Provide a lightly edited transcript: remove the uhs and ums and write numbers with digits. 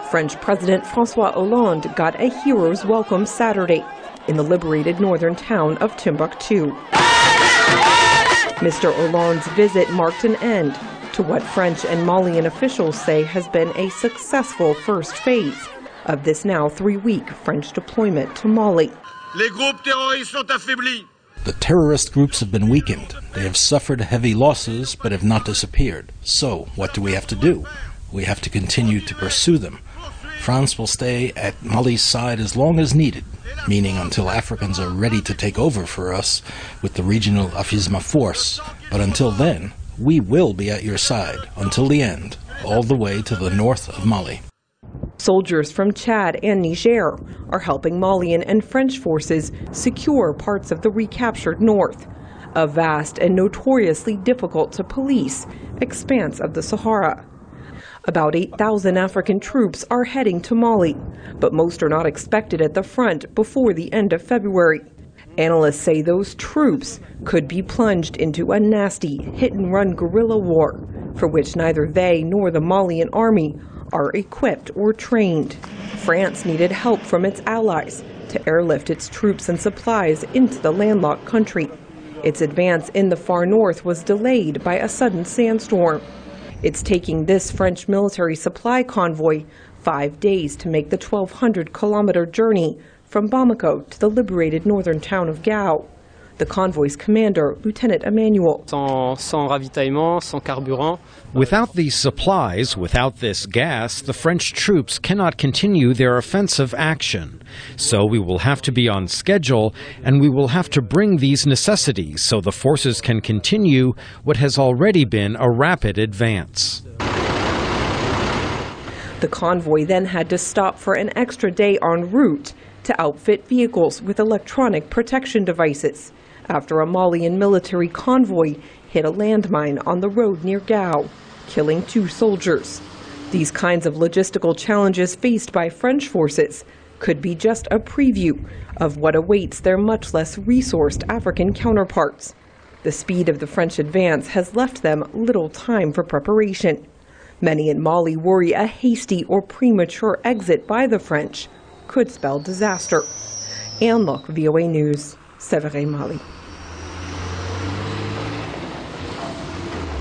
French President François Hollande got a hero's welcome Saturday in the liberated northern town of Timbuktu. Mr. Hollande's visit marked an end to what French and Malian officials say has been a successful first phase of this now 3-week French deployment to Mali. The terrorist groups have been weakened. They have suffered heavy losses, but have not disappeared. So, what do we have to do? We have to continue to pursue them. France will stay at Mali's side as long as needed, meaning until Africans are ready to take over for us with the regional AFISMA force. But until then, we will be at your side until the end, all the way to the north of Mali. Soldiers from Chad and Niger are helping Malian and French forces secure parts of the recaptured north, a vast and notoriously difficult to police expanse of the Sahara. About 8,000 African troops are heading to Mali, but most are not expected at the front before the end of February. Analysts say those troops could be plunged into a nasty hit-and-run guerrilla war, for which neither they nor the Malian army are equipped or trained. France needed help from its allies to airlift its troops and supplies into the landlocked country. Its advance in the far north was delayed by a sudden sandstorm. It's taking this French military supply convoy 5 days to make the 1,200-kilometer journey from Bamako to the liberated northern town of Gao. The convoy's commander, Lieutenant Emmanuel. Without these supplies, without this gas, the French troops cannot continue their offensive action. So we will have to be on schedule, and we will have to bring these necessities so the forces can continue what has already been a rapid advance. The convoy then had to stop for an extra day en route to outfit vehicles with electronic protection devices after a Malian military convoy hit a landmine on the road near Gao, killing 2 soldiers. These kinds of logistical challenges faced by French forces could be just a preview of what awaits their much less resourced African counterparts. The speed of the French advance has left them little time for preparation. Many in Mali worry a hasty or premature exit by the French could spell disaster. Anne Luck, VOA News, Sévaré, Mali.